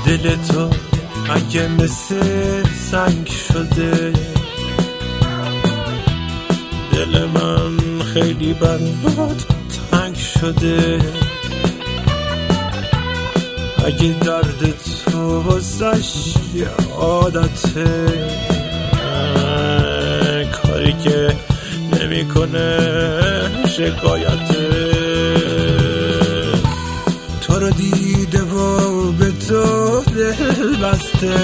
دل تو اگه مثل سنگ شده، دل من خیلی برات تنگ شده. اگه درد تو واسش یه عادته، کاری که نمیکنه شکایته. تو رو دیده و به تو دل بسته،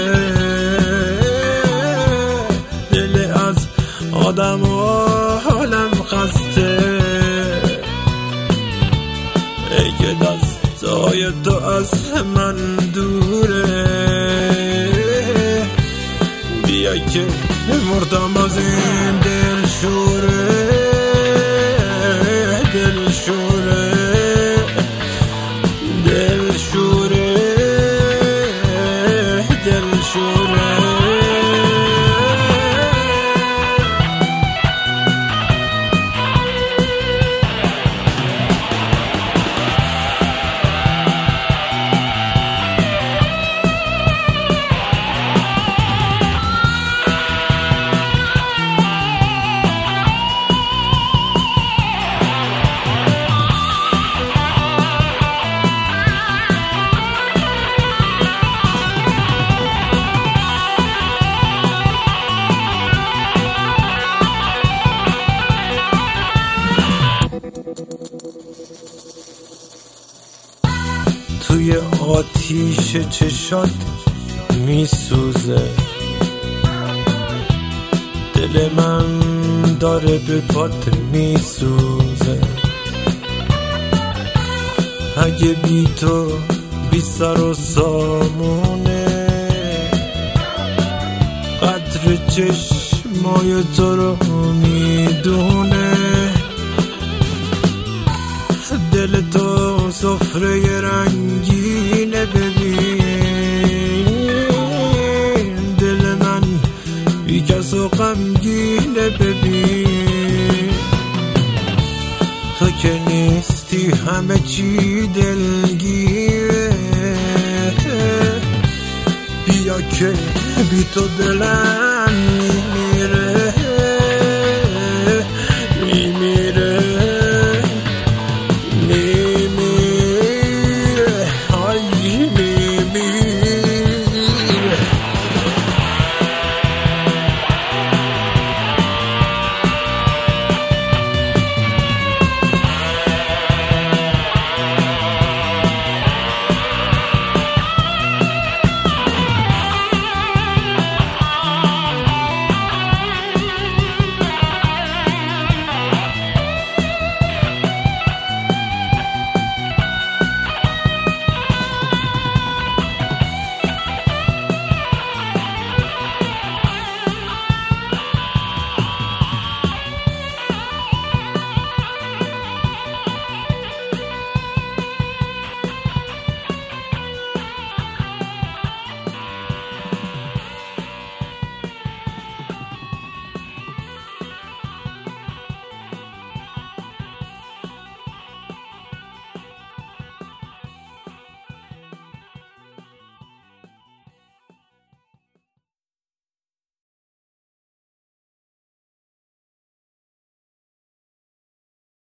دل از آدم و حالم خسته. ای که دستای تو از من دوره، بیا که مردم از این دل شوره، دل شوره، دل شوره، دل شوره. توی آتیش چشات میسوزه، دل من داره به پات میسوزه. اگه بی تو بی سر و سامونه، قدر چشمای تو رو میدونه. دل تو سفره رنگینه ببین، دل من بی کس و غمگینه ببین. تو که نیستی همه چی دلگیره، بیا که بی تو دلم